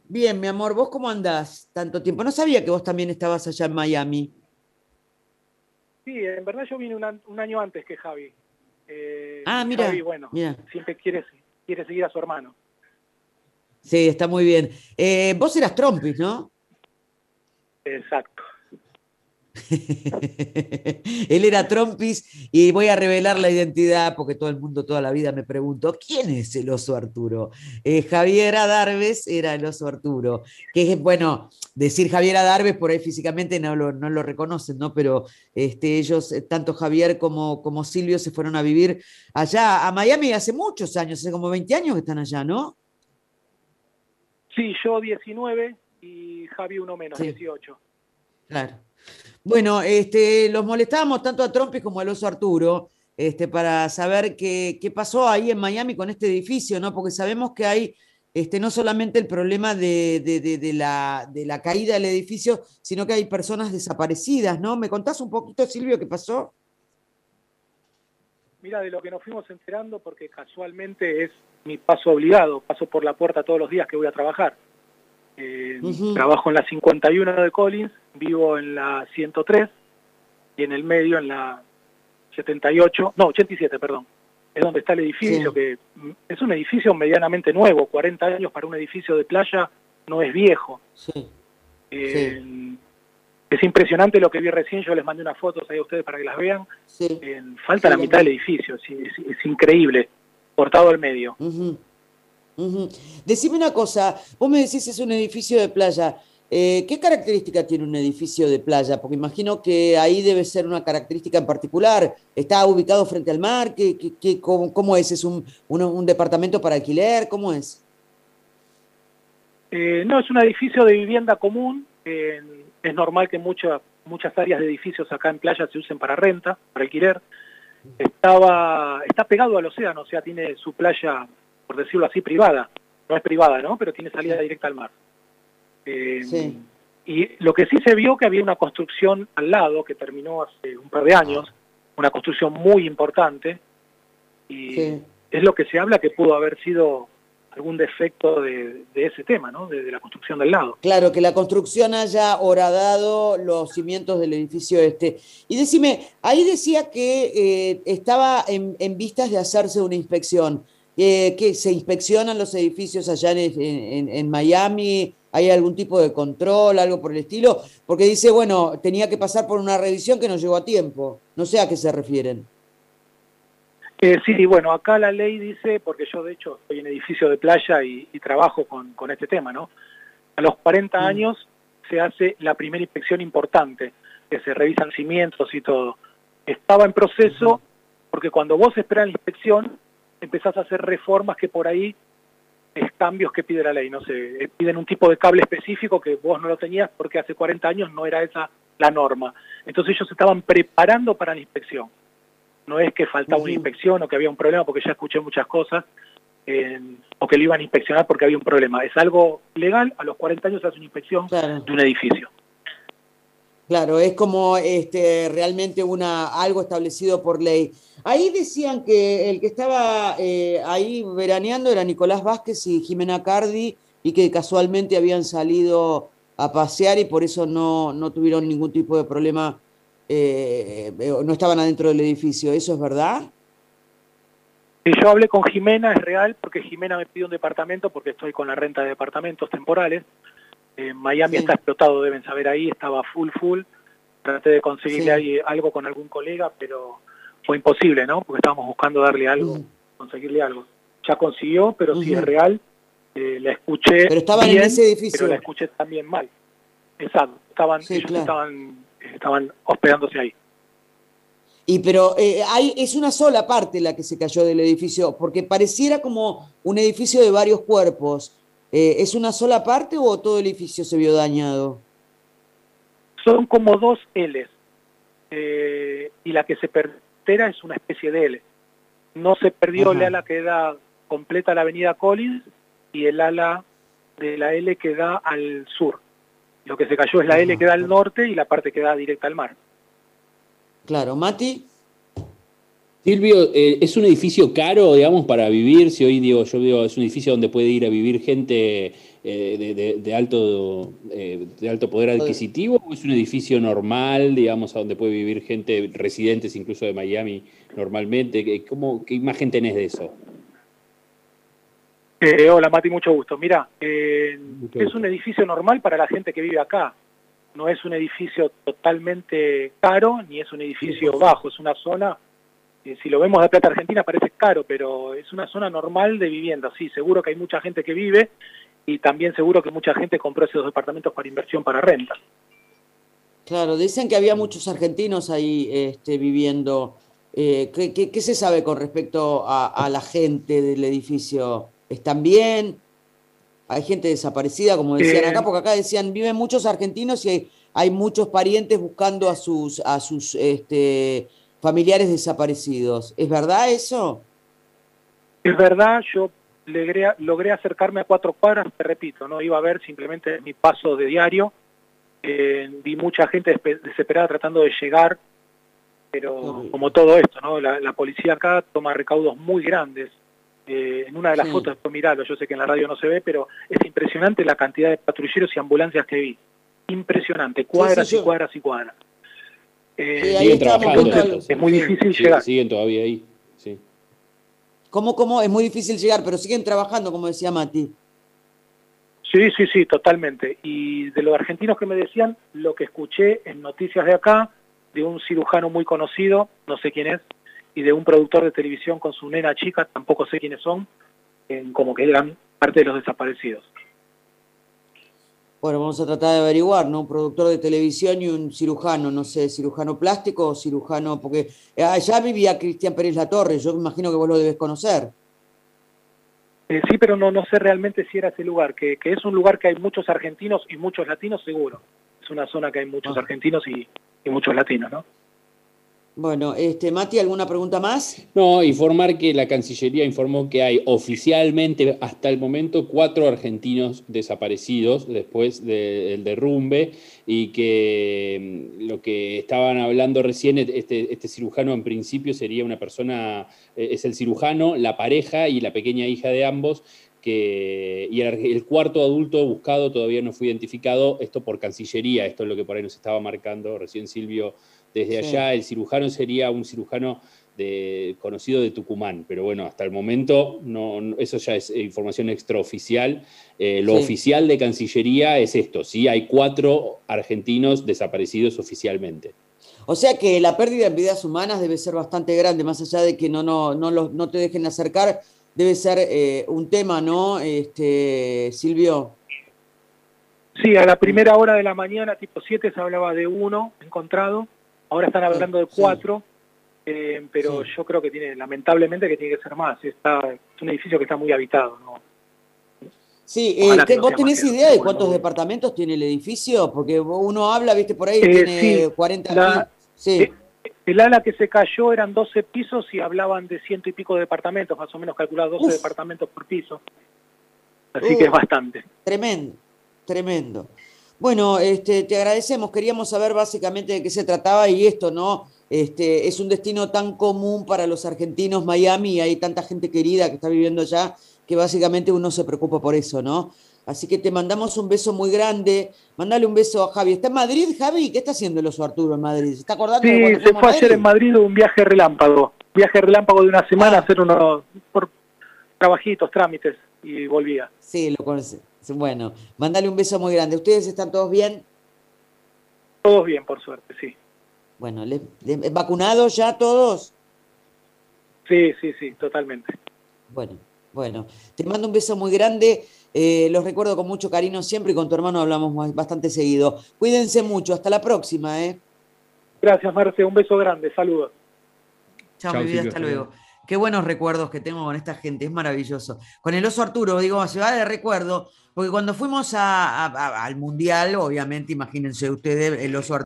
Bien, mi amor, ¿vos cómo andás tanto tiempo? No sabía que vos también estabas allá en Miami. Sí, en verdad yo vine un año antes que Javi. Ah, Y Javi, mira, bueno, mira. siempre quiere seguir a su hermano. Sí, está muy bien. Vos eras Trompis, ¿no? Exacto. Él era Trompis y voy a revelar la identidad porque todo el mundo toda la vida me preguntó, ¿quién es el oso Arturo? Javier Adarves era el oso Arturo, que es, bueno, decir Javier Adarves por ahí físicamente no lo reconocen, ¿no? Pero ellos, tanto Javier como Silvio, se fueron a vivir allá a Miami hace muchos años, hace como 20 años que están allá, ¿no? Sí, yo 19 y Javi uno menos, Sí, 18. claro. Bueno, los molestábamos tanto a Trompis como al oso Arturo, para saber qué pasó ahí en Miami con este edificio, ¿no? Porque sabemos que hay no solamente el problema de la caída del edificio, sino que hay personas desaparecidas, ¿no? ¿Me contás un poquito, Silvio, qué pasó? Mira, de lo que nos fuimos enterando, porque casualmente es mi paso obligado, paso por la puerta todos los días que voy a trabajar. Ujú. Trabajo en la 51 de Collins, vivo en la 103 y en el medio en la 78, no, 87, perdón. Es donde está el edificio, Sí, que es un edificio medianamente nuevo, 40 años para un edificio de playa no es viejo. sí, sí, Eh, es impresionante lo que vi recién, yo les mandé unas fotos ahí a ustedes para que las vean. sí, Falta sí, la las mitad del vi. edificio, es increíble, cortado al medio. Ujú. Ujú. Decime una cosa, vos me decís es un edificio de playa. ¿Qué característica tiene un edificio de playa? Porque imagino que ahí debe ser una característica en particular. ¿Está ubicado frente al mar? ¿Cómo es? ¿Es un departamento para alquiler? ¿Cómo es? No, es un edificio de vivienda común, es normal que muchas áreas de edificios acá en playa se usen para renta, para alquiler. Está pegado al océano, o sea, tiene su playa, por decirlo así, privada. No es privada, ¿no? Pero tiene salida Sí, directa al mar. Eh, sí. y lo que sí se vio que había una construcción al lado que terminó hace un par de años, Ah, una construcción muy importante, y sí. es lo que se habla que pudo haber sido algún defecto de ese tema, ¿no? De la construcción del lado. Claro, que la construcción haya horadado los cimientos del edificio este. Y decime, ahí decía que estaba en vistas de hacerse una inspección. ¿Que se inspeccionan los edificios allá en Miami? ¿Hay algún tipo de control, algo por el estilo? Porque dice, bueno, tenía que pasar por una revisión que no llegó a tiempo. No sé a qué se refieren. Sí, bueno, acá la ley dice, porque yo de hecho estoy en edificio de playa y trabajo con este tema, ¿no? A los 40 Mm, años se hace la primera inspección importante, que se revisan cimientos y todo. Estaba en ujú. proceso porque cuando vos esperás la inspección, empezás a hacer reformas que por ahí es cambios que pide la ley. No sé, piden un tipo de cable específico que vos no lo tenías porque hace 40 años no era esa la norma. Entonces ellos estaban preparando para la inspección. No es que faltaba una Ujú. inspección o que había un problema, porque ya escuché muchas cosas, o que lo iban a inspeccionar porque había un problema. Es algo legal, a los 40 años se hace una inspección Claro. de un edificio. Claro, es como realmente algo establecido por ley. Ahí decían que el que estaba ahí veraneando era Nicolás Vázquez y Jimena Cardi y que casualmente habían salido a pasear y por eso no tuvieron ningún tipo de problema, no estaban adentro del edificio. ¿Eso es verdad? Si yo hablé con Jimena, es real, porque Jimena me pidió un departamento, porque estoy con la renta de departamentos temporales. Miami está Sí, explotado, deben saber ahí, estaba full. Traté de conseguirle sí. ahí algo con algún colega, pero fue imposible, ¿no? Porque estábamos buscando darle algo, Ujú, conseguirle algo. Ya consiguió, pero sí es ujú. real. La escuché Pero estaban en bien, ese pero la edificio. escuché también mal. Exacto, Sí, ellos claro. estaban hospedándose ahí. Pero es una sola parte la que se cayó del edificio, porque pareciera como un edificio de varios cuerpos. ¿Es una sola parte o todo el edificio se vio dañado? Son como dos L's, y la que se perdió es una especie de L. No se perdió el Ajá, ala que da completa la avenida Collins y el ala de la L que da al sur. Lo que se cayó es la L que ajá. da al norte y la parte que da directa al mar. Claro, Mati. Silvio, ¿es un edificio caro, digamos, para vivir? Si hoy digo, yo veo, es un edificio donde puede ir a vivir gente de alto poder adquisitivo, o es un edificio normal, digamos, a donde puede vivir gente, residentes incluso de Miami normalmente? ¿Qué imagen tenés de eso? Hola Mati, mucho gusto. Mira, Mucho es gusto. un edificio normal para la gente que vive acá. No es un edificio totalmente caro, ni es un edificio bajo, es una zona, si lo vemos de plata argentina parece caro, pero es una zona normal de vivienda. Sí, seguro que hay mucha gente que vive y también seguro que mucha gente compró esos departamentos para inversión, para renta. Claro, dicen que había muchos argentinos ahí viviendo. ¿Qué se sabe con respecto a la gente del edificio? ¿Están bien? ¿Hay gente desaparecida, como decían Eh, acá? Porque acá decían, viven muchos argentinos y hay muchos parientes buscando a sus familiares desaparecidos. ¿Es verdad eso? es verdad, yo logré acercarme a 4 cuadras, te repito, no iba a ver simplemente mi paso de diario. Vi mucha gente desesperada tratando de llegar, pero como todo esto, ¿no? La policía acá toma recaudos muy grandes. En una de las Sí. fotos, después miralo, yo sé que en la radio no se ve, pero es impresionante la cantidad de patrulleros y ambulancias que vi. Impresionante, Sí, sí, cuadras y cuadras y cuadras. sí, ahí Siguen estábamos trabajando viendo en Entonces esto, algo. sí. es muy Sí. difícil llegar. Siguen todavía ahí, sí. ¿Cómo? Es muy difícil llegar, pero siguen trabajando, como decía Mati. Sí, sí, sí, totalmente. Y de los argentinos que me decían, lo que escuché en noticias de acá, de un cirujano muy conocido, no sé quién es, y de un productor de televisión con su nena chica, tampoco sé quiénes son, como que eran parte de los desaparecidos. Bueno, vamos a tratar de averiguar, ¿no? Un productor de televisión y un cirujano, no sé, cirujano plástico o cirujano, porque allá vivía Cristian Pérez Latorre, yo me imagino que vos lo debes conocer. Sí, pero no sé realmente si era ese lugar, que es un lugar que hay muchos argentinos y muchos latinos, seguro. Es una zona que hay muchos Ah. argentinos y muchos latinos, ¿no? Bueno, Mati, ¿alguna pregunta más? No, informar que la Cancillería informó que hay oficialmente hasta el momento 4 argentinos desaparecidos después del derrumbe y que lo que estaban hablando recién, este cirujano en principio sería una persona, es el cirujano, la pareja y la pequeña hija de ambos, y el cuarto adulto buscado todavía no fue identificado, esto por Cancillería, esto es lo que por ahí nos estaba marcando recién Silvio desde Sí, allá. El cirujano sería un cirujano conocido de Tucumán, pero bueno, hasta el momento eso ya es información extraoficial. Lo sí. oficial de Cancillería es esto, ¿sí? Hay 4 argentinos desaparecidos oficialmente. O sea que la pérdida en vidas humanas debe ser bastante grande, más allá de que no te dejen acercar, debe ser un tema, ¿no? Silvio. Sí, a la primera hora de la mañana, tipo 7, se hablaba de 1 encontrado, ahora están Sí, hablando de sí, 4, pero sí. yo creo que lamentablemente que tiene que ser más. Es un edificio que está muy habitado, ¿no? Sí, Ojalá que no ¿vos sea más tenés que eso, idea pero de bueno, no cuántos dudo. departamentos tiene el edificio? Porque uno habla, viste, por ahí Sí, tiene 40, la, sí. eh, el ala que se cayó eran 12 pisos y hablaban de 100 y pico de departamentos, más o menos calculados 12 Uf, departamentos por piso, así que es bastante. tremendo, tremendo. Bueno, te agradecemos, queríamos saber básicamente de qué se trataba y esto, ¿no? Es un destino tan común para los argentinos, Miami, y hay tanta gente querida que está viviendo allá, que básicamente uno se preocupa por eso, ¿no? Así que te mandamos un beso muy grande. Mandale un beso a Javi. ¿Está en Madrid, Javi? ¿Qué está haciendo el oso Arturo en Madrid? ¿Se está acordando de Sí, cuando se fuimos a fue ayer en Madrid? Madrid un viaje relámpago de una semana, Ah, hacer unos trabajitos, trámites y volvía. sí, lo conoce. Bueno, mandale un beso muy grande. ¿Ustedes están todos bien? Todos bien, por suerte, sí. Bueno, ¿vacunados ya todos? Sí, sí, sí, totalmente. Bueno, bueno. Te mando un beso muy grande. Los recuerdo con mucho cariño siempre y con tu hermano hablamos bastante seguido. Cuídense mucho. Hasta la próxima, ¿eh? Gracias, Marce, un beso grande, saludos. Chao, mi Chau, vida, Silvio, hasta hasta luego. luego. Qué buenos recuerdos que tengo con esta gente, es maravilloso. Con el oso Arturo, digo, se va de recuerdo, porque cuando fuimos al Mundial, obviamente, imagínense ustedes, el oso Arturo.